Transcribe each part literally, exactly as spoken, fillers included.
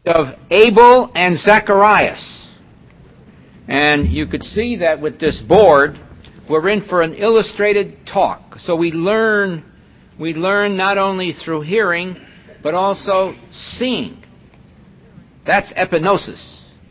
of Abel and Zacharias. And you could see that with this board, we're in for an illustrated talk. So we learn, we learn not only through hearing, but also seeing. That's epinosis.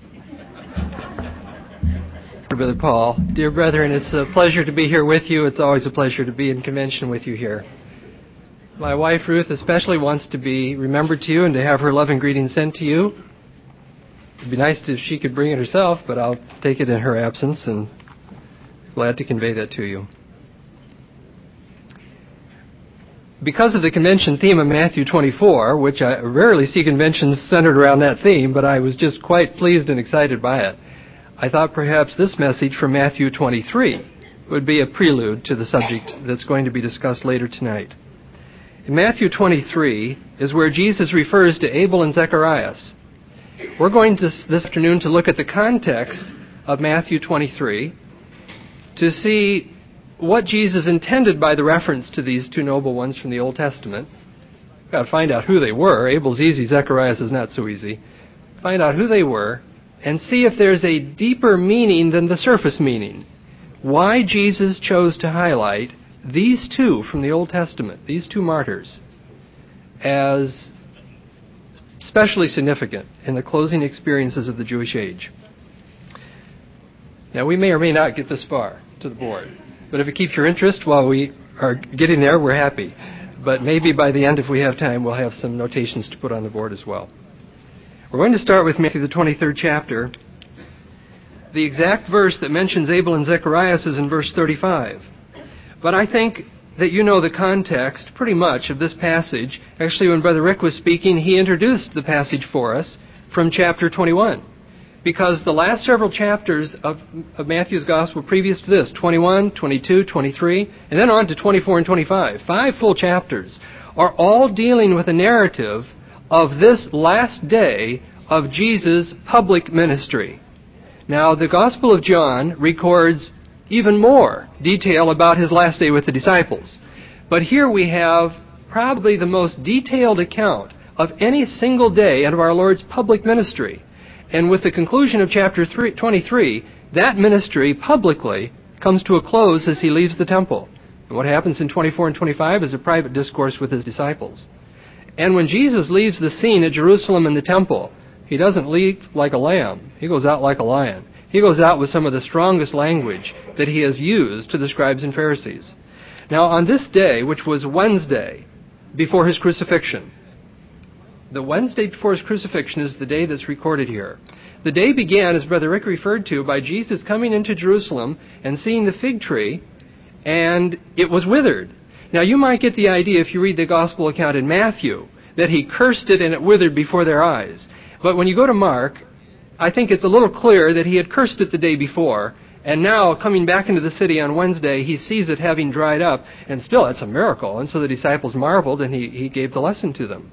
Brother Paul, dear brethren, it's a pleasure to be here with you. It's always a pleasure to be in convention with you here. My wife, Ruth, especially wants to be remembered to you and to have her loving greetings sent to you. It'd be nice if she could bring it herself, but I'll take it in her absence and glad to convey that to you. Because of the convention theme of Matthew twenty-four, which I rarely see conventions centered around that theme, but I was just quite pleased and excited by it, I thought perhaps this message from Matthew twenty-three would be a prelude to the subject that's going to be discussed later tonight. In Matthew twenty-three is where Jesus refers to Abel and Zacharias. We're going to, this afternoon to look at the context of Matthew twenty-three to see what Jesus intended by the reference to these two noble ones from the Old Testament. We've got to find out who they were. Abel's easy, Zacharias is not so easy. Find out who they were and see if there's a deeper meaning than the surface meaning. Why Jesus chose to highlight these two from the Old Testament, these two martyrs, as especially significant in the closing experiences of the Jewish age. Now, we may or may not get this far to the board, but if it keeps your interest while we are getting there, we're happy. But maybe by the end, if we have time, we'll have some notations to put on the board as well. We're going to start with Matthew, the twenty-third chapter. The exact verse that mentions Abel and Zacharias is in verse thirty-five. But I think that you know the context pretty much of this passage. Actually, when Brother Rick was speaking, he introduced the passage for us from chapter twenty-one. Because the last several chapters of, of Matthew's Gospel previous to this, twenty-one, twenty-two, twenty-three, and then on to twenty-four and twenty-five, five full chapters, are all dealing with a narrative of this last day of Jesus' public ministry. Now, the Gospel of John records even more detail about his last day with the disciples. But here we have probably the most detailed account of any single day out of our Lord's public ministry. And with the conclusion of chapter twenty-three, that ministry publicly comes to a close as he leaves the temple. And what happens in twenty-four and twenty-five is a private discourse with his disciples. And when Jesus leaves the scene at Jerusalem in the temple, he doesn't leave like a lamb. He goes out like a lion. He goes out with some of the strongest language that he has used to the scribes and Pharisees. Now, on this day, which was Wednesday before his crucifixion, the Wednesday before his crucifixion is the day that's recorded here. The day began, as Brother Rick referred to, by Jesus coming into Jerusalem and seeing the fig tree, and it was withered. Now, you might get the idea if you read the gospel account in Matthew that he cursed it and it withered before their eyes. But when you go to Mark, I think it's a little clear that he had cursed it the day before, and now, coming back into the city on Wednesday, he sees it having dried up, and still, it's a miracle. And so the disciples marveled, and he, he gave the lesson to them.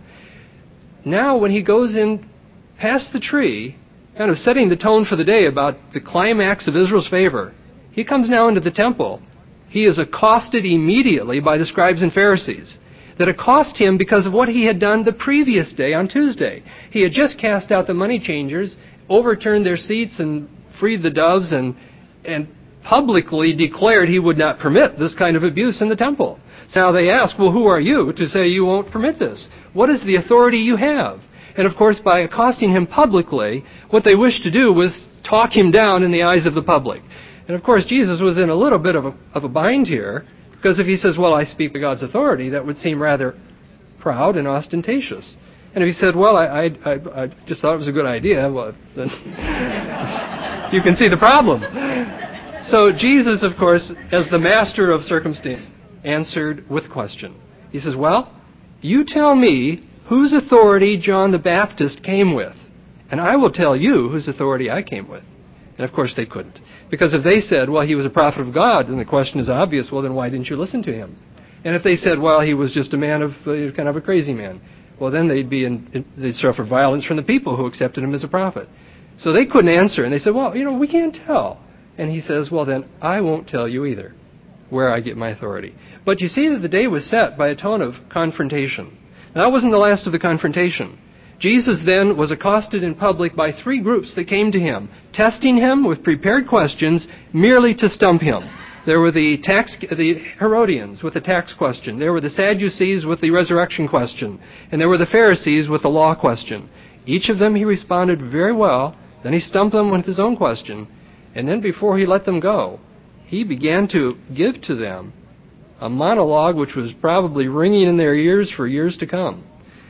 Now, when he goes in past the tree, kind of setting the tone for the day about the climax of Israel's favor, he comes now into the temple. He is accosted immediately by the scribes and Pharisees that accost him because of what he had done the previous day on Tuesday. He had just cast out the money changers, overturned their seats, and freed the doves, and, and publicly declared he would not permit this kind of abuse in the temple. So now they ask, well, who are you to say you won't permit this? What is the authority you have? And of course, by accosting him publicly, what they wished to do was talk him down in the eyes of the public. And of course, Jesus was in a little bit of a, of a bind here, because if he says, well, I speak by God's authority, that would seem rather proud and ostentatious. And if he said, well, I, I, I, I just thought it was a good idea, well, then you can see the problem. So Jesus, of course, as the master of circumstance, answered with question. He says, well, you tell me whose authority John the Baptist came with, and I will tell you whose authority I came with. And of course they couldn't. Because if they said, well, he was a prophet of God, then the question is obvious, well, then why didn't you listen to him? And if they said, well, he was just a man of, uh, kind of a crazy man, well, then they'd be in, in, they'd suffer violence from the people who accepted him as a prophet. So they couldn't answer, and they said, well, you know, we can't tell. And he says, well, then I won't tell you either where I get my authority. But you see that the day was set by a tone of confrontation. Now, that wasn't the last of the confrontation. Jesus then was accosted in public by three groups that came to him, testing him with prepared questions merely to stump him. There were the tax, the Herodians with the tax question. There were the Sadducees with the resurrection question. And there were the Pharisees with the law question. Each of them he responded very well. Then he stumped them with his own question. And then before he let them go, he began to give to them a monologue which was probably ringing in their ears for years to come.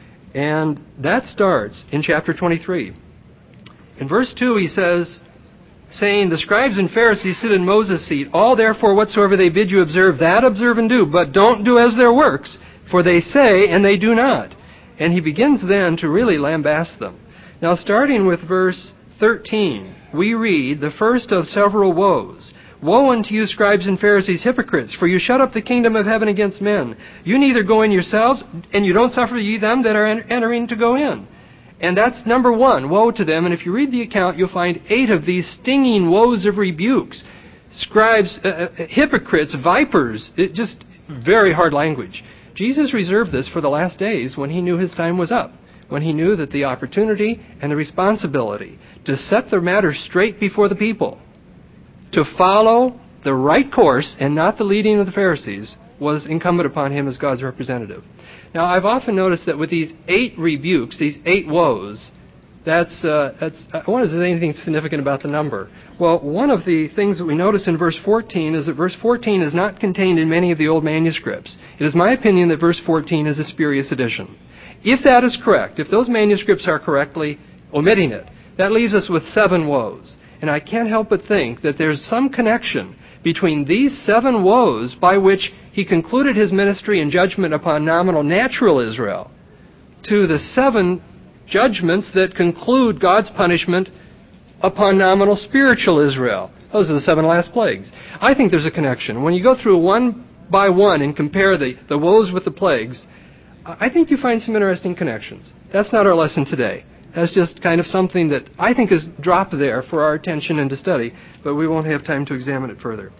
And that starts in chapter twenty-three. In verse two he says, saying, the scribes and Pharisees sit in Moses' seat. All therefore whatsoever they bid you observe, that observe and do. But don't do as their works, for they say and they do not. And he begins then to really lambaste them. Now starting with verse thirteen, we read the first of several woes. Woe unto you, scribes and Pharisees, hypocrites, for you shut up the kingdom of heaven against men. You neither go in yourselves, and you don't suffer ye them that are entering to go in. And that's number one, woe to them. And if you read the account, you'll find eight of these stinging woes of rebukes. Scribes, uh, uh, hypocrites, vipers, it just very hard language. Jesus reserved this for the last days when he knew his time was up, when he knew that the opportunity and the responsibility to set the matter straight before the people, to follow the right course and not the leading of the Pharisees, was incumbent upon him as God's representative. Now, I've often noticed that with these eight rebukes, these eight woes, that's, uh, that's, I wonder if there's anything significant about the number. Well, one of the things that we notice in verse fourteen is that verse fourteen is not contained in many of the old manuscripts. It is my opinion that verse fourteen is a spurious addition. If that is correct, if those manuscripts are correctly omitting it, that leaves us with seven woes. And I can't help but think that there's some connection between these seven woes by which he concluded his ministry and judgment upon nominal natural Israel to the seven judgments that conclude God's punishment upon nominal spiritual Israel. Those are the seven last plagues. I think there's a connection. When you go through one by one and compare the, the woes with the plagues, I think you find some interesting connections. That's not our lesson today. That's just kind of something that I think is dropped there for our attention and to study, but we won't have time to examine it further.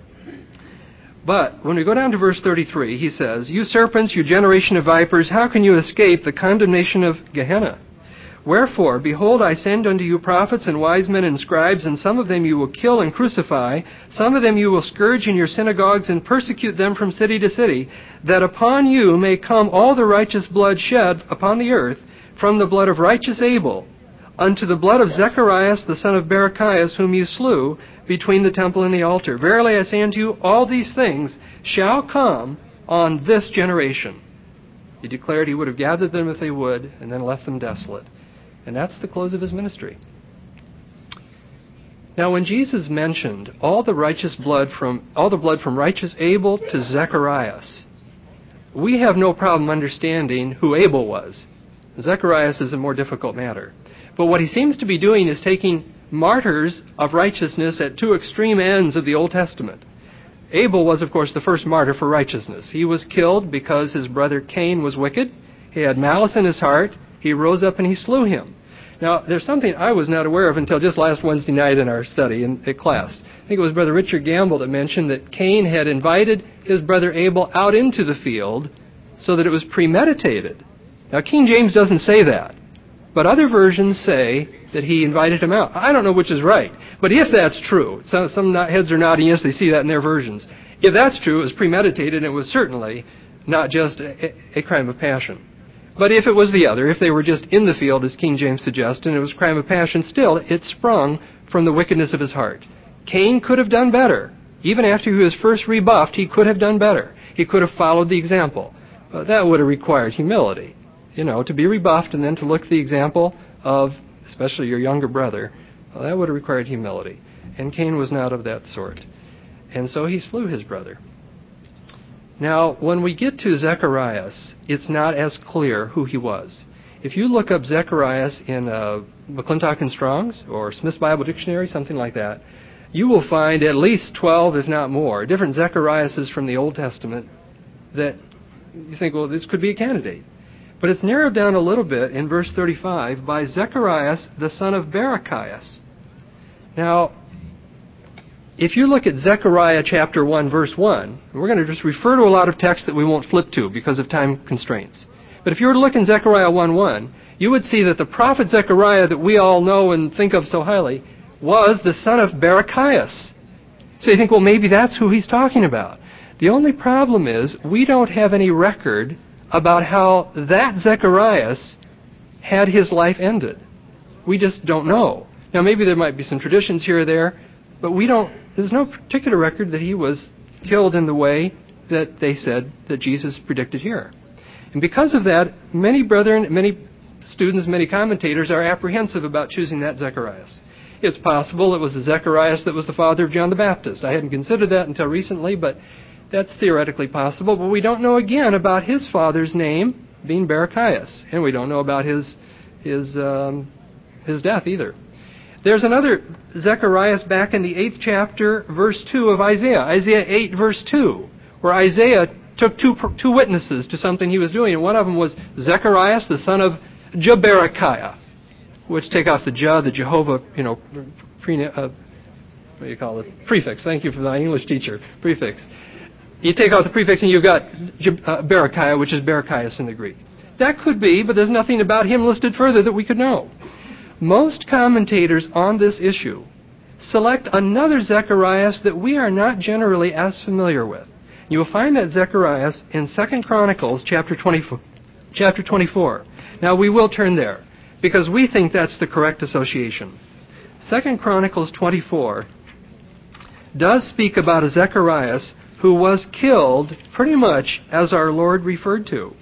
But when we go down to verse thirty-three, he says, you serpents, you generation of vipers, how can you escape the condemnation of Gehenna? Wherefore, behold, I send unto you prophets and wise men and scribes, and some of them you will kill and crucify, some of them you will scourge in your synagogues and persecute them from city to city, that upon you may come all the righteous blood shed upon the earth, from the blood of righteous Abel, unto the blood of Zacharias the son of Barachias, whom you slew between the temple and the altar. Verily I say unto you, all these things shall come on this generation. He declared he would have gathered them if they would, and then left them desolate. And that's the close of his ministry. Now when Jesus mentioned all the righteous blood from all the blood from righteous Abel to Zacharias, we have no problem understanding who Abel was. Zacharias is a more difficult matter. But what he seems to be doing is taking martyrs of righteousness at two extreme ends of the Old Testament. Abel was, of course, the first martyr for righteousness. He was killed because his brother Cain was wicked. He had malice in his heart. He rose up and he slew him. Now, there's something I was not aware of until just last Wednesday night in our study in, in class. I think it was Brother Richard Gamble that mentioned that Cain had invited his brother Abel out into the field so that it was premeditated. Now, King James doesn't say that, but other versions say that he invited him out. I don't know which is right, but if that's true, some, some heads are nodding yes, they see that in their versions. If that's true, it was premeditated, and it was certainly not just a, a crime of passion. But if it was the other, if they were just in the field, as King James suggests, and it was crime of passion, still, it sprung from the wickedness of his heart. Cain could have done better. Even after he was first rebuffed, he could have done better. He could have followed the example. But that would have required humility. You know, to be rebuffed and then to look at the example of, especially your younger brother, well, that would have required humility. And Cain was not of that sort. And so he slew his brother. Now, when we get to Zacharias, it's not as clear who he was. If you look up Zacharias in uh, McClintock and Strong's or Smith's Bible Dictionary, something like that, you will find at least twelve, if not more, different Zachariases from the Old Testament that you think, well, this could be a candidate. But it's narrowed down a little bit in verse thirty-five by Zacharias, the son of Barachias. Now, if you look at Zechariah chapter one, verse one, we're going to just refer to a lot of text that we won't flip to because of time constraints. But if you were to look in Zechariah one one, you would see that the prophet Zechariah that we all know and think of so highly was the son of Berechias. So you think, well, maybe that's who he's talking about. The only problem is we don't have any record about how that Zacharias had his life ended. We just don't know. Now, maybe there might be some traditions here or there, but we don't, there's no particular record that he was killed in the way that they said that Jesus predicted here. And because of that, many brethren, many students, many commentators are apprehensive about choosing that Zacharias. It's possible it was the Zacharias that was the father of John the Baptist. I hadn't considered that until recently, but that's theoretically possible. But we don't know again about his father's name being Berechias, and we don't know about his his um, his death either. There's another Zechariah back in the eighth chapter, verse two of Isaiah, Isaiah eight, verse two, where Isaiah took two two witnesses to something he was doing, and one of them was Zechariah, the son of Jeberechiah, which take off the Jah, the Jehovah, you know, pre, uh, what do you call it? Prefix. Thank you for my English teacher. Prefix. You take out the prefix and you've got uh, Berechiah, which is Berechias in the Greek. That could be, but there's nothing about him listed further that we could know. Most commentators on this issue select another Zechariah that we are not generally as familiar with. You will find that Zechariah in Second Chronicles chapter twenty-four. Chapter twenty-four. Now we will turn there, because we think that's the correct association. Second Chronicles twenty-four does speak about a Zechariah who was killed pretty much as our Lord referred to.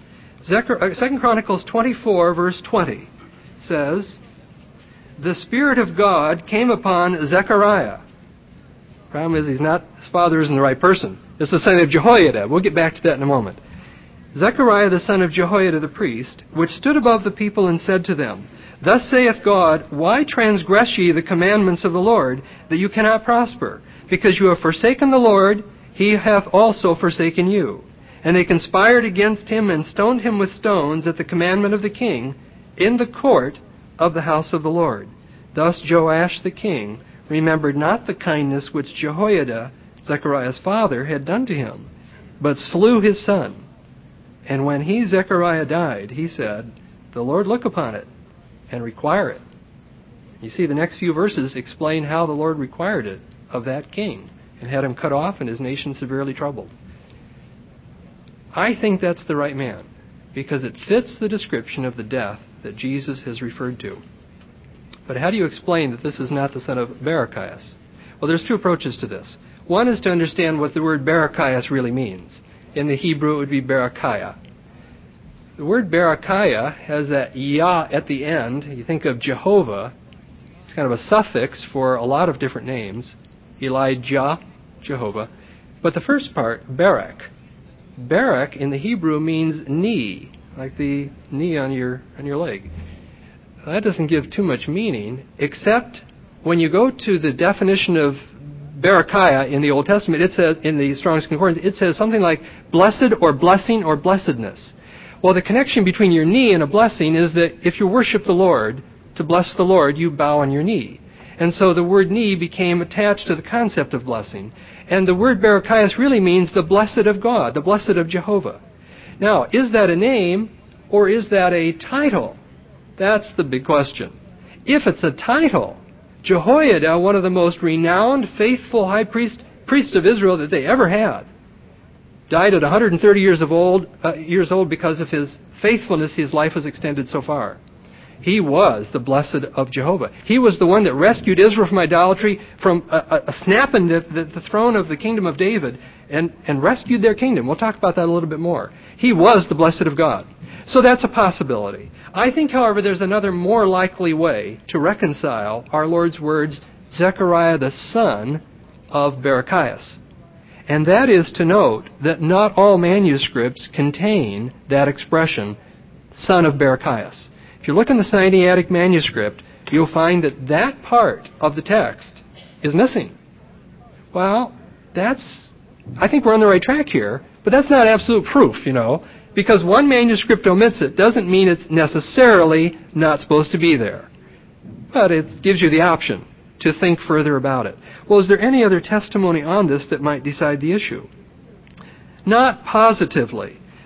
Second Chronicles twenty-four, verse twenty says, "The Spirit of God came upon Zechariah." Problem is, he's not, his father isn't the right person. It's the son of Jehoiada. We'll get back to that in a moment. Zechariah the son of Jehoiada the priest, which stood above the people and said to them, "Thus saith God, why transgress ye the commandments of the Lord, that you cannot prosper? Because you have forsaken the Lord, he hath also forsaken you." And they conspired against him and stoned him with stones at the commandment of the king in the court of the house of the Lord. Thus Joash the king remembered not the kindness which Jehoiada, Zechariah's father, had done to him, but slew his son. And when he, Zechariah, died, he said, "The Lord look upon it and require it." You see, the next few verses explain how the Lord required it of that king and had him cut off and his nation severely troubled. I think that's the right man, because it fits the description of the death that Jesus has referred to. But how do you explain that this is not the son of Berechias? Well, there's two approaches to this. One is to understand what the word Berechias really means. In the Hebrew, it would be Berechiah. The word Berechiah has that Yah at the end. You think of Jehovah. It's kind of a suffix for a lot of different names. Elijah, Jehovah. But the first part, Berek. Berek in the Hebrew means knee, like the knee on your on your leg. That doesn't give too much meaning, except when you go to the definition of Berechiah in the Old Testament, it says, in the Strong's Concordance, it says something like blessed or blessing or blessedness. Well, the connection between your knee and a blessing is that if you worship the Lord, to bless the Lord, you bow on your knee. And so the word knee became attached to the concept of blessing. And the word Berechias really means the blessed of God, the blessed of Jehovah. Now, is that a name or is that a title? That's the big question. If it's a title, Jehoiada, one of the most renowned, faithful high priest, priests of Israel that they ever had, died at one hundred thirty years of old, uh, years old because of his faithfulness. His life was extended so far. He was the blessed of Jehovah. He was the one that rescued Israel from idolatry, from a, a, a snapping the, the, the throne of the kingdom of David, and, and rescued their kingdom. We'll talk about that a little bit more. He was the blessed of God. So that's a possibility. I think, however, there's another more likely way to reconcile our Lord's words, Zechariah the son of Berechias. And that is to note that not all manuscripts contain that expression, son of Berechias. If you look in the Sinaitic manuscript, you'll find that that part of the text is missing. Well, that's, I think we're on the right track here, but that's not absolute proof, you know. Because one manuscript omits it doesn't mean it's necessarily not supposed to be there. But it gives you the option to think further about it. Well, is there any other testimony on this that might decide the issue? Not positively.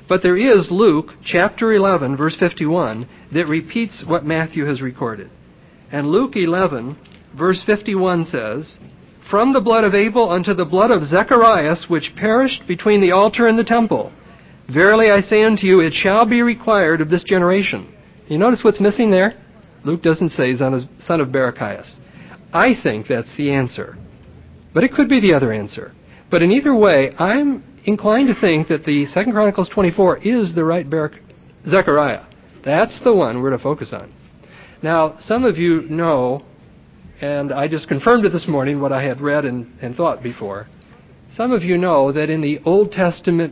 But there is Luke chapter eleven, verse fifty-one, that repeats what Matthew has recorded. And Luke eleven, verse fifty-one says, "From the blood of Abel unto the blood of Zacharias, which perished between the altar and the temple. Verily I say unto you, it shall be required of this generation." You notice what's missing there? Luke doesn't say son of Barachias. I think that's the answer. But it could be the other answer. But in either way, I'm inclined to think that the Second Chronicles twenty-four is the right Barak- Zechariah. That's the one we're to focus on. Now, some of you know, and I just confirmed it this morning, what I had read and, and thought before. Some of you know that in the Old Testament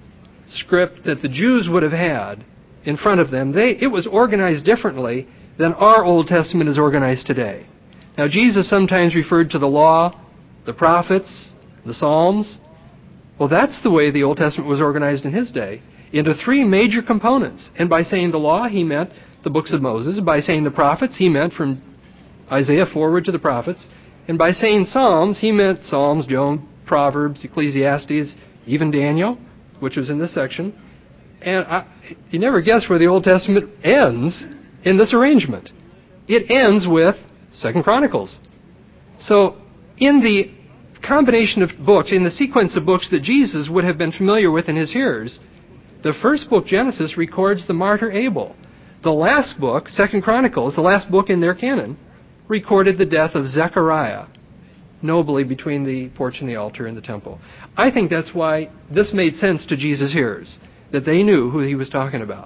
script that the Jews would have had in front of them, they, it was organized differently than our Old Testament is organized today. Now, Jesus sometimes referred to the law, the prophets, the Psalms. Well, that's the way the Old Testament was organized in his day, into three major components. And by saying the law, he meant the books of Moses. By saying the prophets, he meant from Isaiah forward to the prophets. And by saying Psalms, he meant Psalms, Job, Proverbs, Ecclesiastes, even Daniel, which was in this section. And I, you never guess where the Old Testament ends in this arrangement. It ends with Second Chronicles. So in the combination of books, in the sequence of books that Jesus would have been familiar with in his hearers, the first book, Genesis, records the martyr Abel. The last book, Second Chronicles, the last book in their canon, recorded the death of Zechariah, nobly between the porch and the altar in the temple. I think that's why this made sense to Jesus' hearers, that they knew who he was talking about.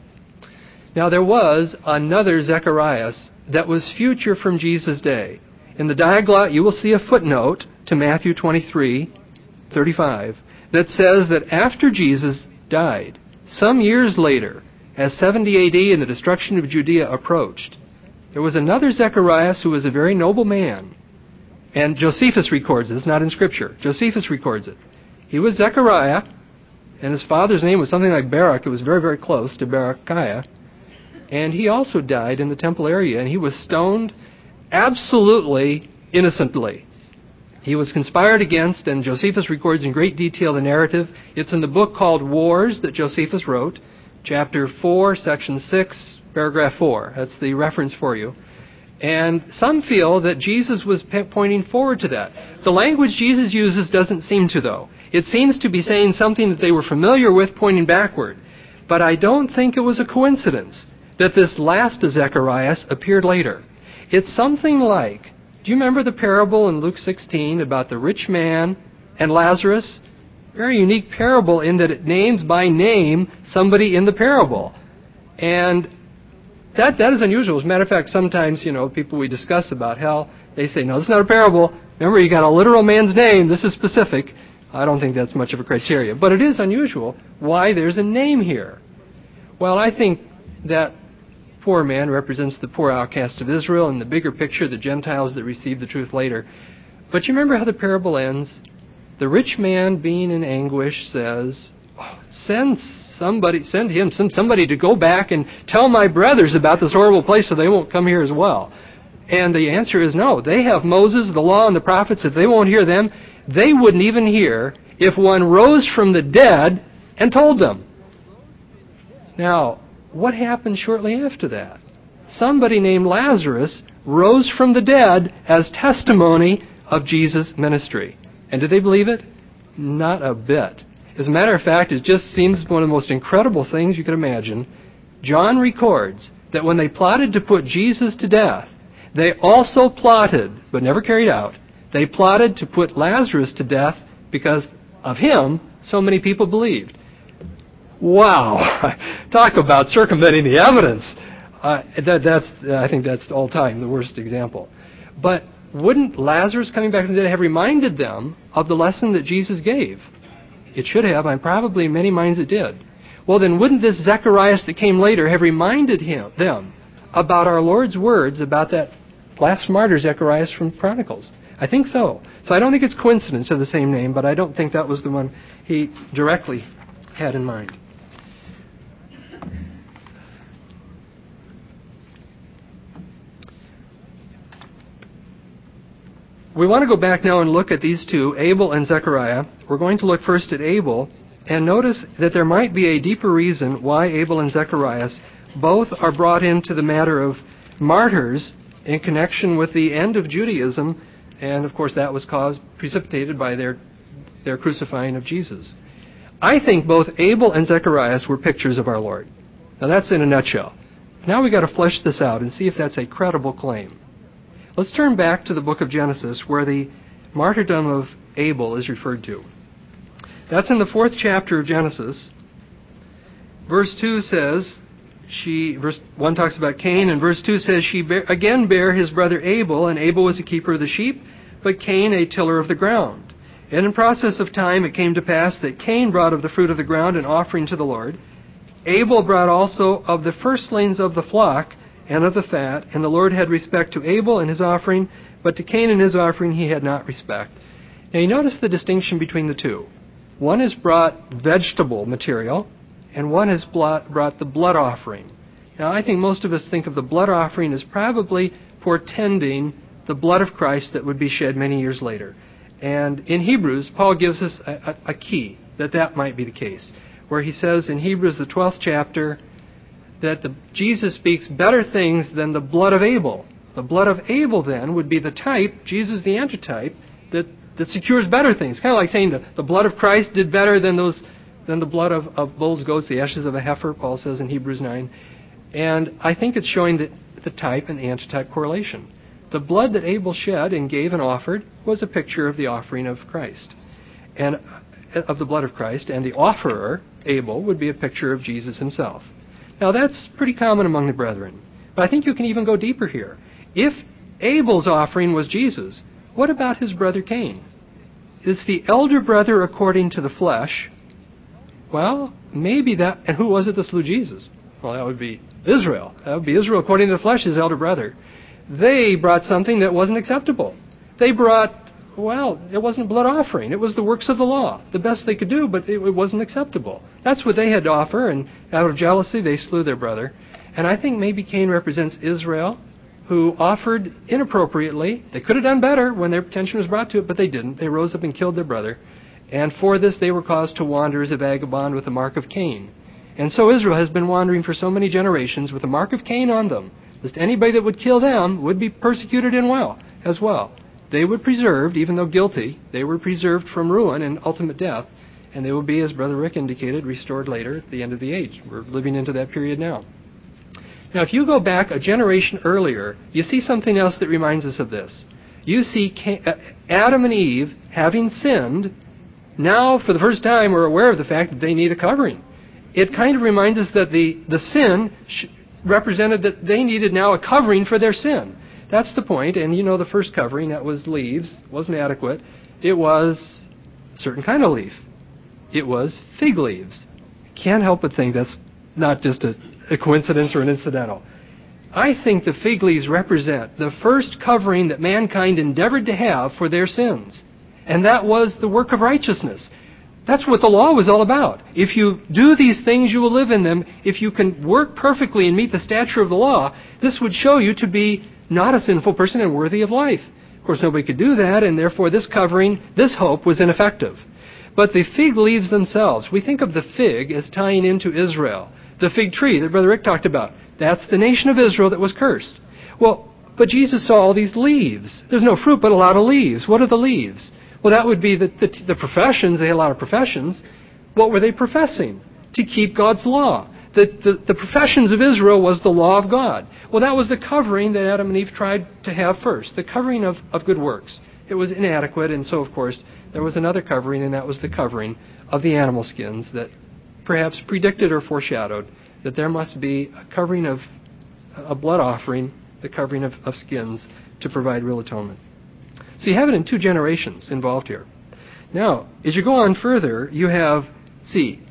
Now, there was another Zacharias that was future from Jesus' day. In the Diaglott, you will see a footnote to Matthew twenty-three thirty-five that says that after Jesus died, some years later, as seventy A D and the destruction of Judea approached, there was another Zacharias who was a very noble man. And Josephus records it. It's not in Scripture. Josephus records it. He was Zechariah, and his father's name was something like Barak. It was very, very close to Barachiah. And he also died in the temple area, and he was stoned absolutely innocently. He was conspired against, and Josephus records in great detail the narrative. It's in the book called Wars that Josephus wrote, chapter four, section six, paragraph four. That's the reference for you. And some feel that Jesus was pointing forward to that. The language Jesus uses doesn't seem to, though. It seems to be saying something that they were familiar with, pointing backward. But I don't think it was a coincidence that this last Zacharias appeared later. It's something like, do you remember the parable in Luke sixteen about the rich man and Lazarus? Very unique parable in that it names by name somebody in the parable. And that that is unusual. As a matter of fact, sometimes, you know, people we discuss about hell, they say, no, it's not a parable. Remember, you got a literal man's name. This is specific. I don't think that's much of a criteria. But it is unusual why there's a name here. Well, I think that poor man represents the poor outcast of Israel, and the bigger picture, the Gentiles that receive the truth later. But you remember how the parable ends? The rich man, being in anguish, says, oh, send somebody, send him, send somebody to go back and tell my brothers about this horrible place so they won't come here as well. And the answer is no. They have Moses, the law, and the prophets. If they won't hear them, they wouldn't even hear if one rose from the dead and told them. Now, what happened shortly after that? Somebody named Lazarus rose from the dead as testimony of Jesus' ministry. And did they believe it? Not a bit. As a matter of fact, it just seems one of the most incredible things you could imagine. John records that when they plotted to put Jesus to death, they also plotted, but never carried out, they plotted to put Lazarus to death because of him, so many people believed. Wow! Talk about circumventing the evidence. Uh, that, that's, I think that's all time the worst example. But wouldn't Lazarus coming back from the dead have reminded them of the lesson that Jesus gave? It should have, and probably in many minds it did. Well, then wouldn't this Zacharias that came later have reminded him, them about our Lord's words about that last martyr Zacharias from Chronicles? I think so. So I don't think it's coincidence of the same name, but I don't think that was the one he directly had in mind. We want to go back now and look at these two, Abel and Zechariah. We're going to look first at Abel And notice that there might be a deeper reason why Abel and Zacharias both are brought into the matter of martyrs in connection with the end of Judaism, and of course that was caused, precipitated by their, their crucifying of Jesus. I think both Abel and Zacharias were pictures of our Lord. Now that's in a nutshell. Now we've got to flesh this out and see if that's a credible claim. Let's turn back to the book of Genesis, where the martyrdom of Abel is referred to. That's in the fourth chapter of Genesis. Verse two says, she, verse one talks about Cain, and verse two says, she bear, again bare his brother Abel, and Abel was a keeper of the sheep, but Cain a tiller of the ground. And in process of time it came to pass that Cain brought of the fruit of the ground an offering to the Lord. Abel brought also of the firstlings of the flock and of the fat, and the Lord had respect to Abel and his offering, but to Cain and his offering he had not respect. Now you notice the distinction between the two. One has brought vegetable material, and one has brought the blood offering. Now I think most of us think of the blood offering as probably portending the blood of Christ that would be shed many years later. And in Hebrews, Paul gives us a, a, a key that that might be the case, where he says in Hebrews, the twelfth chapter, that the, Jesus speaks better things than the blood of Abel. The blood of Abel, then, would be the type, Jesus the antitype, that, that secures better things. Kind of like saying that the blood of Christ did better than those than the blood of, of bulls, goats, the ashes of a heifer, Paul says in Hebrews nine. And I think it's showing that the type and the antitype correlation. The blood that Abel shed and gave and offered was a picture of the offering of Christ, and of the blood of Christ, and the offerer, Abel, would be a picture of Jesus himself. Now that's pretty common among the brethren, but I think you can even go deeper here. If Abel's offering was Jesus, what about his brother Cain? It's the elder brother according to the flesh. Well, maybe that, and who was it that slew Jesus? Well, that would be Israel. That would be Israel according to the flesh, his elder brother. They brought something that wasn't acceptable. They brought, well, it wasn't a blood offering. It was the works of the law. The best they could do, but it, it wasn't acceptable. That's what they had to offer, and out of jealousy, they slew their brother. And I think maybe Cain represents Israel, who offered inappropriately. They could have done better when their attention was brought to it, but they didn't. They rose up and killed their brother. And for this, they were caused to wander as a vagabond with the mark of Cain. And so Israel has been wandering for so many generations with the mark of Cain on them. Just anybody that would kill them would be persecuted in well, as well. They were preserved, even though guilty, they were preserved from ruin and ultimate death, and they will be, as Brother Rick indicated, restored later at the end of the age. We're living into that period now. Now, if you go back a generation earlier, you see something else that reminds us of this. You see Adam and Eve, having sinned, now for the first time are aware of the fact that they need a covering. It kind of reminds us that the, the sin sh- represented that they needed now a covering for their sin. That's the point. And you know the first covering, that was leaves. It wasn't adequate. It was a certain kind of leaf. It was fig leaves. Can't help but think that's not just a, a coincidence or an incidental. I think the fig leaves represent the first covering that mankind endeavored to have for their sins. And that was the work of righteousness. That's what the law was all about. If you do these things, you will live in them. If you can work perfectly and meet the stature of the law, this would show you to be not a sinful person and worthy of life. Of course, nobody could do that, and therefore this covering, this hope, was ineffective. But the fig leaves themselves, we think of the fig as tying into Israel. The fig tree that Brother Rick talked about, that's the nation of Israel that was cursed. Well, but Jesus saw all these leaves. There's no fruit, but a lot of leaves. What are the leaves? Well, that would be the, the, the professions. They had a lot of professions. What were they professing? To keep God's law. The, the, the professions of Israel was the law of God. Well, that was the covering that Adam and Eve tried to have first, the covering of, of good works. It was inadequate, and so, of course, there was another covering, and that was the covering of the animal skins that perhaps predicted or foreshadowed that there must be a covering of a blood offering, the covering of, of skins to provide real atonement. So you have it in two generations involved here. Now, as you go on further, you have, see,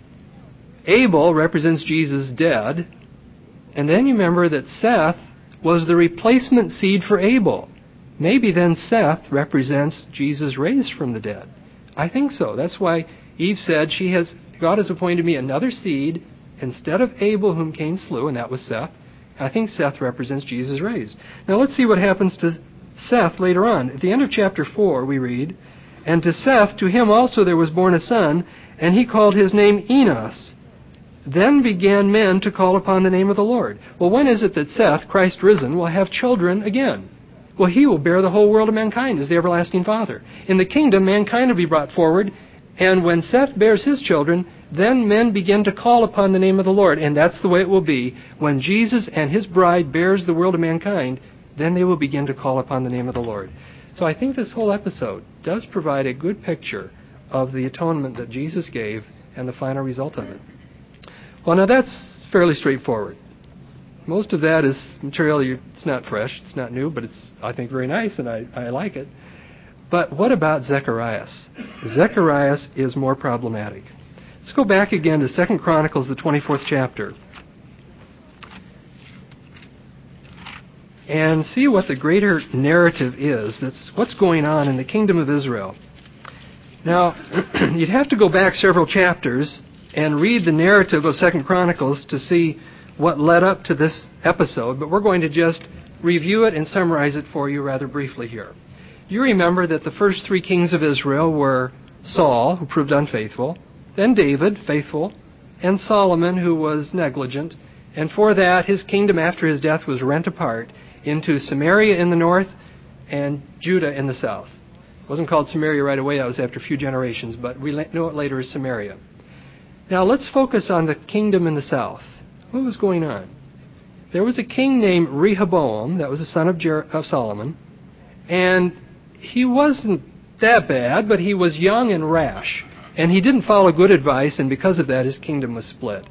Abel represents Jesus dead, and then you remember that Seth was the replacement seed for Abel. Maybe then Seth represents Jesus raised from the dead. I think so. That's why Eve said, "She has God has appointed me another seed instead of Abel whom Cain slew," and that was Seth. I think Seth represents Jesus raised. Now let's see what happens to Seth later on. At the end of chapter four, we read, And to Seth, to him also there was born a son, and he called his name Enos. Then began men to call upon the name of the Lord. Well, when is it that Seth, Christ risen, will have children again? Well, he will bear the whole world of mankind as the everlasting Father. In the kingdom, mankind will be brought forward, and when Seth bears his children, then men begin to call upon the name of the Lord. And that's the way it will be. When Jesus and his bride bears the world of mankind, then they will begin to call upon the name of the Lord. So I think this whole episode does provide a good picture of the atonement that Jesus gave and the final result of it. Well, now that's fairly straightforward. Most of that is material, it's not fresh, it's not new, but it's, I think, very nice, and I, I like it. But what about Zacharias? Zacharias is more problematic. Let's go back again to Second Chronicles, the twenty-fourth chapter, and see what the greater narrative is. That's what's going on in the kingdom of Israel. Now, you'd have to go back several chapters and read the narrative of Second Chronicles to see what led up to this episode, but we're going to just review it and summarize it for you rather briefly here. You remember that the first three kings of Israel were Saul, who proved unfaithful, then David, faithful, and Solomon, who was negligent, and for that his kingdom after his death was rent apart into Samaria in the north and Judah in the south. It wasn't called Samaria right away, that was after a few generations, but we know it later as Samaria. Now let's focus on the kingdom in the south. What was going on? There was a king named Rehoboam, that was the son of, Jer- of Solomon, and he wasn't that bad, but he was young and rash, and he didn't follow good advice, and because of that his kingdom was split.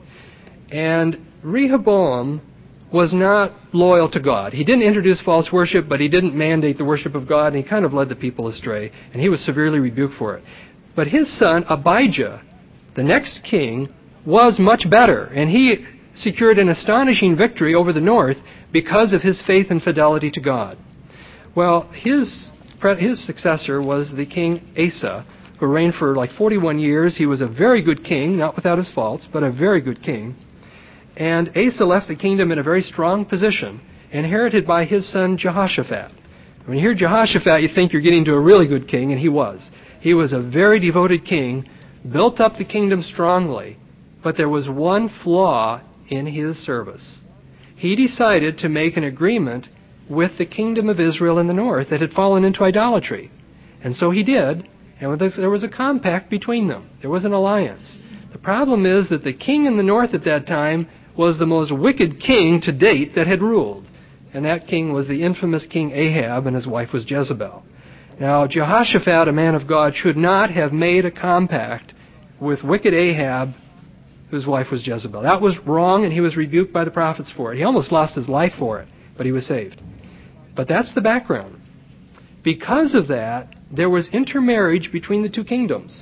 And Rehoboam was not loyal to God. He didn't introduce false worship, but he didn't mandate the worship of God, and he kind of led the people astray, and he was severely rebuked for it. But his son, Abijah, the next king, was much better, and he secured an astonishing victory over the north because of his faith and fidelity to God. Well, his his successor was the king Asa, who reigned for like forty-one years. He was a very good king, not without his faults, but a very good king. And Asa left the kingdom in a very strong position, inherited by his son Jehoshaphat. When you hear Jehoshaphat, you think you're getting to a really good king, and he was. He was a very devoted king, built up the kingdom strongly, but there was one flaw in his service. He decided to make an agreement with the kingdom of Israel in the north that had fallen into idolatry. And so he did, and there was a compact between them. There was an alliance. The problem is that the king in the north at that time was the most wicked king to date that had ruled. And that king was the infamous King Ahab, and his wife was Jezebel. Now, Jehoshaphat, a man of God, should not have made a compact with wicked Ahab, whose wife was Jezebel. That was wrong, and he was rebuked by the prophets for it. He almost lost his life for it, but he was saved. But that's the background. Because of that, there was intermarriage between the two kingdoms.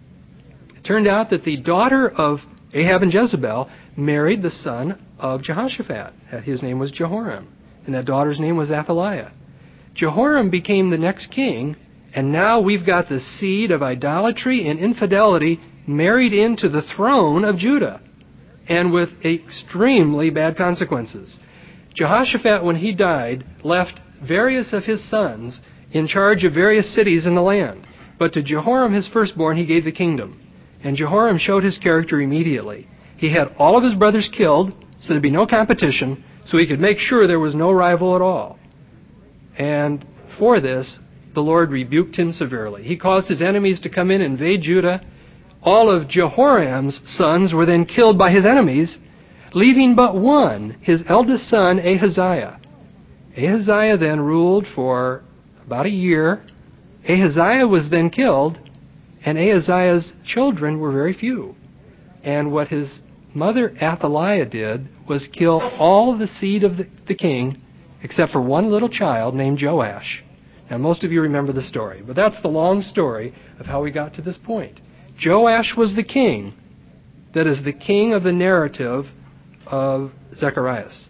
It turned out that the daughter of Ahab and Jezebel married the son of Jehoshaphat. His name was Jehoram, and that daughter's name was Athaliah. Jehoram became the next king, and now we've got the seed of idolatry and infidelity married into the throne of Judah, and with extremely bad consequences. Jehoshaphat, when he died, left various of his sons in charge of various cities in the land. But to Jehoram, his firstborn, he gave the kingdom. And Jehoram showed his character immediately. He had all of his brothers killed, so there'd be no competition, so he could make sure there was no rival at all. And for this, the Lord rebuked him severely. He caused his enemies to come in and invade Judah. All of Jehoram's sons were then killed by his enemies, leaving but one, his eldest son, Ahaziah. Ahaziah then ruled for about a year. Ahaziah was then killed, and Ahaziah's children were very few. And what his mother Athaliah did was kill all the seed of the, the king, except for one little child named Joash. Now, most of you remember the story, but that's the long story of how we got to this point. Joash was the king that is the king of the narrative of Zacharias.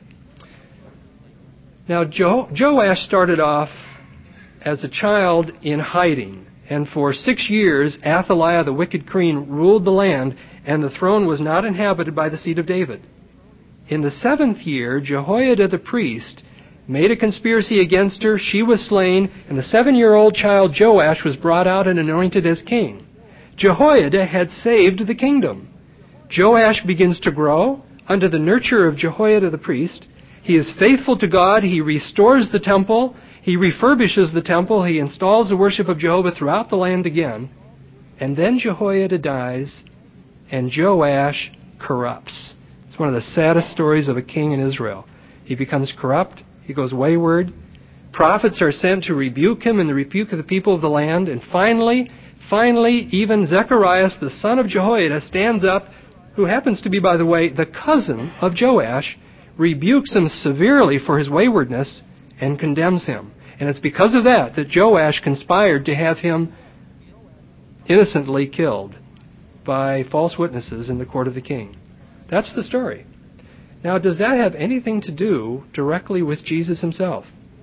Now, jo- Joash started off as a child in hiding, and for six years, Athaliah, the wicked queen, ruled the land, and the throne was not inhabited by the seed of David. In the seventh year, Jehoiada the priest made a conspiracy against her. She was slain, and the seven-year-old child Joash was brought out and anointed as king. Jehoiada had saved the kingdom. Joash begins to grow under the nurture of Jehoiada the priest. He is faithful to God. He restores the temple. He refurbishes the temple. He installs the worship of Jehovah throughout the land again. And then Jehoiada dies, and Joash corrupts. It's one of the saddest stories of a king in Israel. He becomes corrupt. He goes wayward. Prophets are sent to rebuke him in the rebuke of the people of the land. And finally, finally, even Zechariah, the son of Jehoiada, stands up, who happens to be, by the way, the cousin of Joash, rebukes him severely for his waywardness and condemns him. And it's because of that that Joash conspired to have him innocently killed by false witnesses in the court of the king. That's the story. Now, does that have anything to do directly with Jesus himself?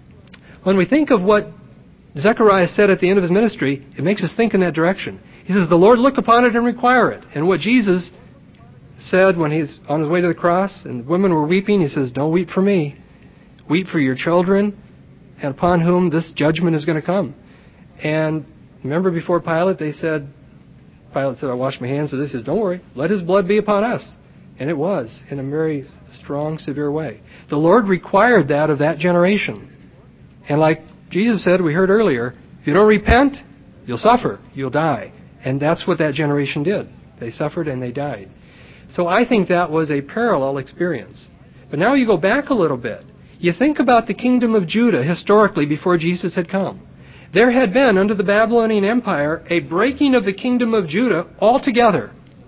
When we think of what Zechariah said at the end of his ministry, it makes us think in that direction. He says, the Lord look upon it and require it. And what Jesus said when he's on his way to the cross and the women were weeping, he says, don't weep for me. Weep for your children, and upon whom this judgment is going to come. And remember before Pilate, they said, Pilate said, I wash my hands of this. He says, don't worry, let his blood be upon us. And it was, in a very strong, severe way. The Lord required that of that generation. And like Jesus said, we heard earlier, if you don't repent, you'll suffer, you'll die. And that's what that generation did. They suffered and they died. So I think that was a parallel experience. But now you go back a little bit. You think about the kingdom of Judah historically before Jesus had come. There had been, under the Babylonian Empire, a breaking of the kingdom of Judah altogether.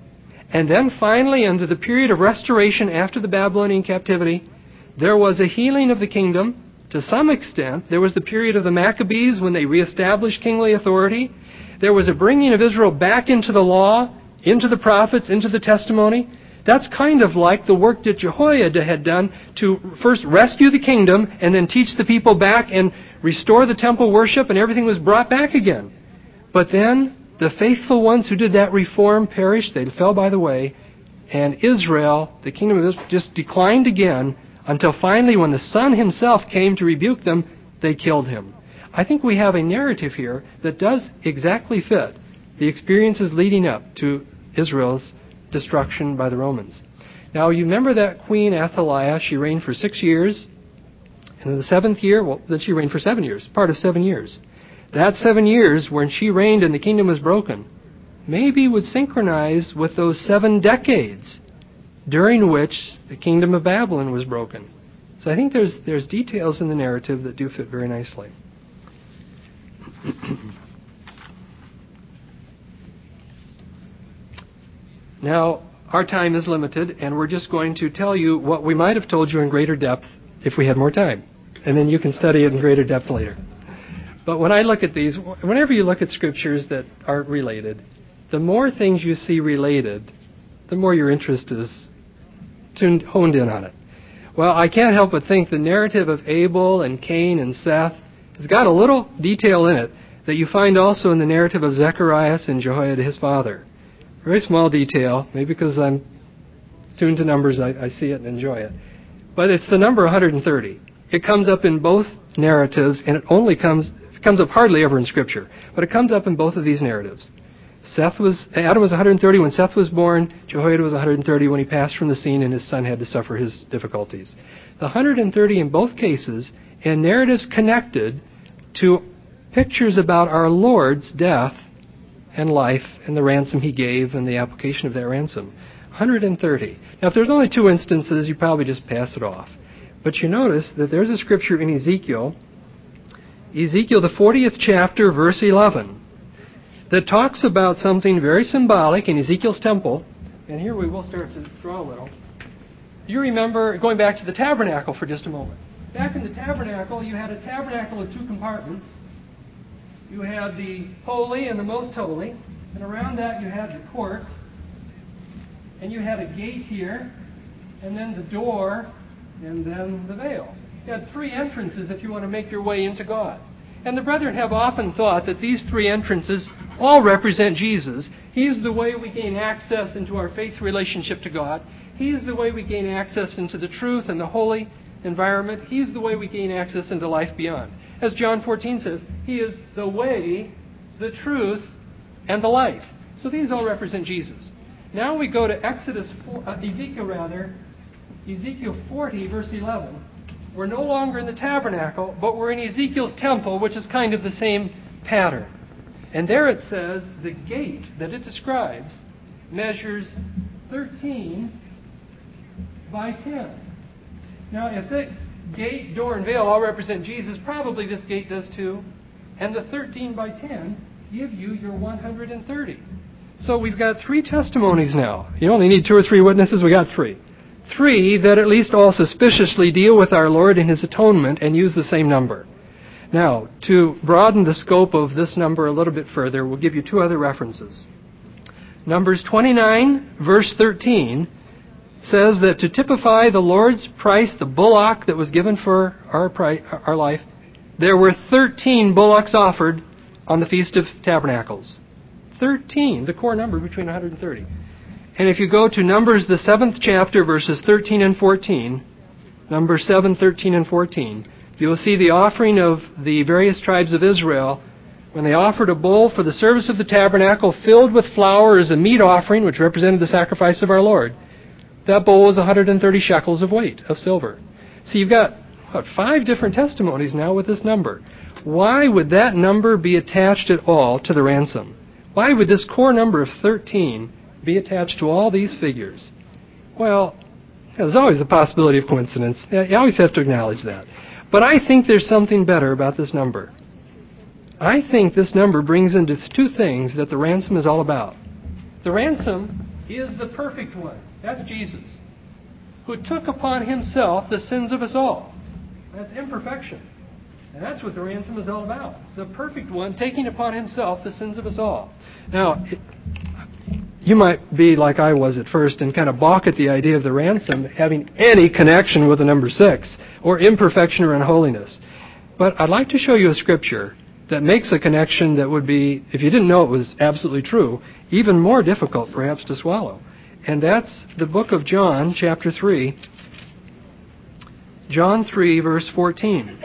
And then finally, under the period of restoration after the Babylonian captivity, there was a healing of the kingdom to some extent. There was the period of the Maccabees when they reestablished kingly authority. There was a bringing of Israel back into the law, into the prophets, into the testimony. That's kind of like the work that Jehoiada had done to first rescue the kingdom and then teach the people back and restore the temple worship, and everything was brought back again. But then the faithful ones who did that reform perished. They fell by the way. And Israel, the kingdom of Israel, just declined again until finally when the Son himself came to rebuke them, they killed him. I think we have a narrative here that does exactly fit the experiences leading up to Israel's destruction by the Romans. Now, you remember that Queen Athaliah, she reigned for six years. And in the seventh year, well, then she reigned for seven years, part of seven years. That seven years when she reigned and the kingdom was broken, maybe would synchronize with those seven decades during which the kingdom of Babylon was broken. So I think there's there's details in the narrative that do fit very nicely. Now, our time is limited, and we're just going to tell you what we might have told you in greater depth if we had more time. And then you can study it in greater depth later. But when I look at these, whenever you look at scriptures that aren't related, the more things you see related, the more your interest is tuned, honed in on it. Well, I can't help but think the narrative of Abel and Cain and Seth has got a little detail in it that you find also in the narrative of Zechariah and Jehoiada, his father. Very small detail, maybe because I'm tuned to numbers, I, I see it and enjoy it. But it's the number one hundred thirty. It comes up in both narratives, and it only comes it comes up hardly ever in Scripture, but it comes up in both of these narratives. Seth was Adam was one hundred thirty when Seth was born. Jehoiada was one hundred thirty when he passed from the scene, and his son had to suffer his difficulties. The one hundred thirty in both cases, and narratives connected to pictures about our Lord's death and life and the ransom he gave and the application of that ransom. one hundred thirty. Now, if there's only two instances, you probably just pass it off. But you notice that there's a scripture in Ezekiel, Ezekiel the fortieth chapter, verse eleven, that talks about something very symbolic in Ezekiel's temple. And here we will start to draw a little. You remember, going back to the tabernacle for just a moment. Back in the tabernacle, you had a tabernacle of two compartments. You had the holy and the most holy. And around that you had the court. And you had a gate here. And then the door. And then the veil. You had three entrances if you want to make your way into God. And the brethren have often thought that these three entrances all represent Jesus. He is the way we gain access into our faith relationship to God. He is the way we gain access into the truth and the holy environment. He's the way we gain access into life beyond. As John fourteen says, He is the way, the truth, and the life. So these all represent Jesus. Now we go to Exodus, four, uh, Ezekiel rather, Ezekiel forty, verse eleven. We're no longer in the tabernacle, but we're in Ezekiel's temple, which is kind of the same pattern. And there it says the gate that it describes measures thirteen by ten. Now, if the gate, door, and veil all represent Jesus, probably this gate does too. And the thirteen by ten give you your one hundred thirty. So we've got three testimonies now. You only need two or three witnesses. We got three. Three that at least all suspiciously deal with our Lord and His atonement and use the same number. Now, to broaden the scope of this number a little bit further, we'll give you two other references. Numbers twenty-nine, verse thirteen, says that to typify the Lord's price, the bullock that was given for our price, our life, there were thirteen bullocks offered on the Feast of Tabernacles. thirteen, the core number between one hundred thirty. And if you go to Numbers, the seventh chapter, verses thirteen and fourteen, Numbers seven, thirteen, and fourteen, you will see the offering of the various tribes of Israel when they offered a bowl for the service of the tabernacle filled with flour as a meat offering, which represented the sacrifice of our Lord. That bowl was one hundred thirty shekels of weight, of silver. So you've got, what, five different testimonies now with this number. Why would that number be attached at all to the ransom? Why would this core number of thirteen be attached to all these figures? Well, there's always a possibility of coincidence. You always have to acknowledge that. But I think there's something better about this number. I think this number brings into two things that the ransom is all about. The ransom is the perfect one. That's Jesus, who took upon Himself the sins of us all. That's imperfection. And that's what the ransom is all about. The perfect one taking upon Himself the sins of us all. Now, it, you might be like I was at first and kind of balk at the idea of the ransom having any connection with the number six or imperfection or unholiness. But I'd like to show you a scripture that makes a connection that would be, if you didn't know it was absolutely true, even more difficult perhaps to swallow. And that's the book of John, chapter three. John three, verse fourteen.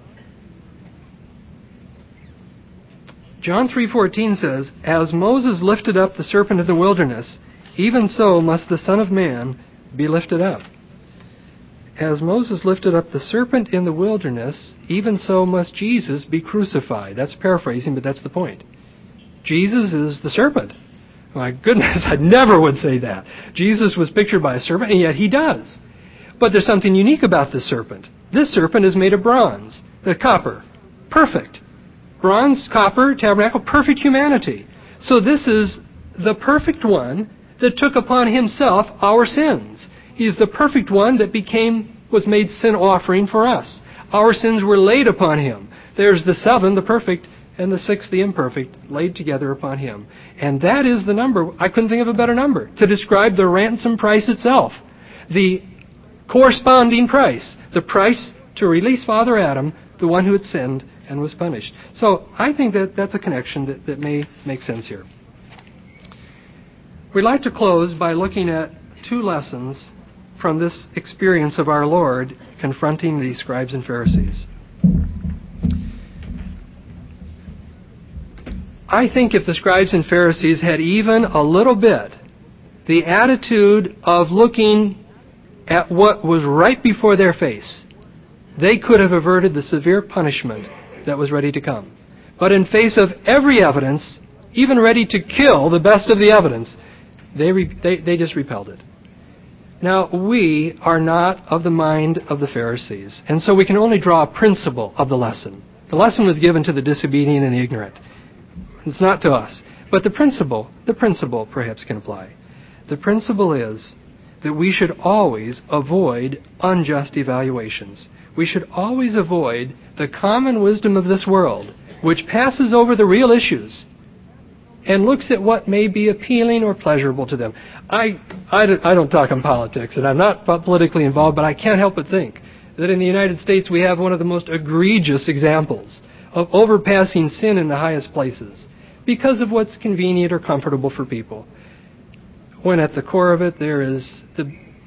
John three fourteen says, As Moses lifted up the serpent in the wilderness, even so must the Son of Man be lifted up. As Moses lifted up the serpent in the wilderness, even so must Jesus be crucified. That's paraphrasing, but that's the point. Jesus is the serpent. My goodness, I never would say that. Jesus was pictured by a serpent, and yet He does. But there's something unique about this serpent. This serpent is made of bronze, the copper. Perfect. Bronze, copper, tabernacle, perfect humanity. So this is the perfect one that took upon Himself our sins. He is the perfect one that became, was made sin offering for us. Our sins were laid upon Him. There's the seven, the perfect, and the six, the imperfect, laid together upon Him. And that is the number, I couldn't think of a better number, to describe the ransom price itself. The corresponding price. The price to release Father Adam, the one who had sinned and was punished. So I think that that's a connection that, that may make sense here. We'd like to close by looking at two lessons from this experience of our Lord confronting the scribes and Pharisees. I think if the scribes and Pharisees had even a little bit the attitude of looking at what was right before their face, they could have averted the severe punishment that was ready to come. But in face of every evidence, even ready to kill the best of the evidence, they, re- they, they just repelled it. Now, we are not of the mind of the Pharisees, and so we can only draw a principle of the lesson. The lesson was given to the disobedient and the ignorant. It's not to us. But the principle, the principle perhaps can apply. The principle is that we should always avoid unjust evaluations. We should always avoid the common wisdom of this world, which passes over the real issues and looks at what may be appealing or pleasurable to them. I, I, don't, I don't talk on politics, and I'm not politically involved, but I can't help but think that in the United States we have one of the most egregious examples of overpassing sin in the highest places because of what's convenient or comfortable for people. When at the core of it there is the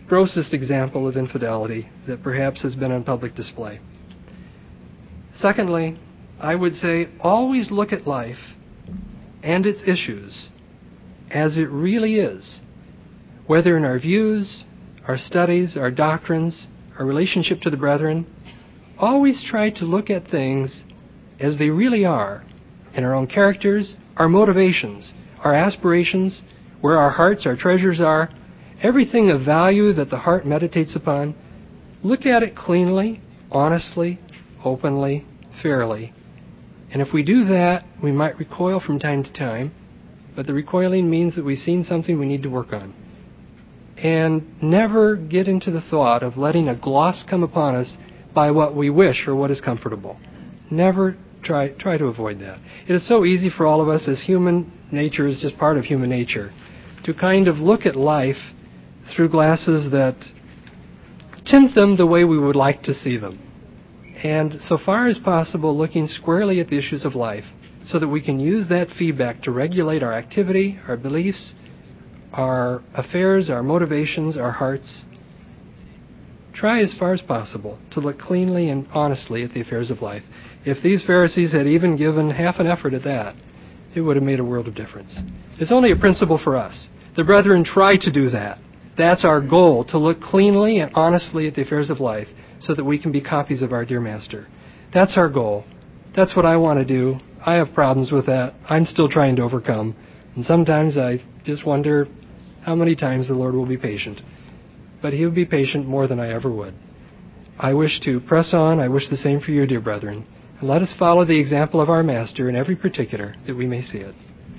grossest example of infidelity that perhaps has been on public display. Secondly, I would say always look at life and its issues as it really is, whether in our views, our studies, our doctrines, our relationship to the brethren. Always try to look at things as they really are, in our own characters, our motivations, our aspirations, where our hearts, our treasures are, everything of value that the heart meditates upon. Look at it cleanly, honestly, openly, fairly. And if we do that, we might recoil from time to time, but the recoiling means that we've seen something we need to work on. And never get into the thought of letting a gloss come upon us by what we wish or what is comfortable. Never try try to avoid that. It is so easy for all of us, as human nature is just part of human nature, to kind of look at life through glasses that tint them the way we would like to see them. And so far as possible, looking squarely at the issues of life so that we can use that feedback to regulate our activity, our beliefs, our affairs, our motivations, our hearts. Try as far as possible to look cleanly and honestly at the affairs of life. If these Pharisees had even given half an effort at that, it would have made a world of difference. It's only a principle for us. The brethren try to do that. That's our goal, to look cleanly and honestly at the affairs of life so that we can be copies of our dear Master. That's our goal. That's what I want to do. I have problems with that. I'm still trying to overcome. And sometimes I just wonder how many times the Lord will be patient. But He will be patient more than I ever would. I wish to press on. I wish the same for you, dear brethren. And let us follow the example of our Master in every particular, that we may see it.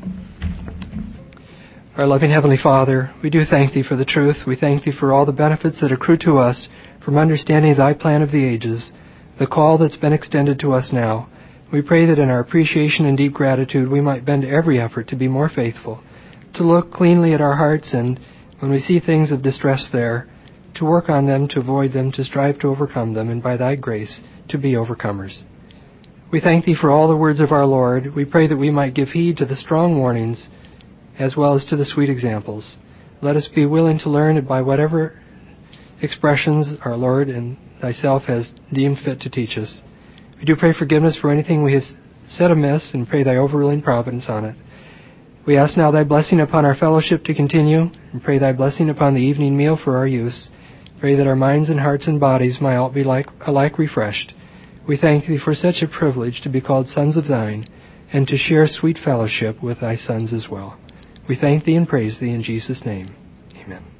Our loving Heavenly Father, we do thank Thee for the truth. We thank Thee for all the benefits that accrue to us from understanding Thy plan of the ages, the call that's been extended to us now. We pray that in our appreciation and deep gratitude we might bend every effort to be more faithful, to look cleanly at our hearts, and when we see things of distress there, to work on them, to avoid them, to strive to overcome them, and by Thy grace to be overcomers. We thank Thee for all the words of our Lord. We pray that we might give heed to the strong warnings as well as to the sweet examples. Let us be willing to learn it by whatever expressions our Lord and Thyself has deemed fit to teach us. We do pray forgiveness for anything we have said amiss and pray Thy overruling providence on it. We ask now Thy blessing upon our fellowship to continue, and pray Thy blessing upon the evening meal for our use. Pray that our minds and hearts and bodies might all be like, alike refreshed. We thank Thee for such a privilege to be called sons of Thine, and to share sweet fellowship with Thy sons as well. We thank Thee and praise Thee in Jesus' name. Amen.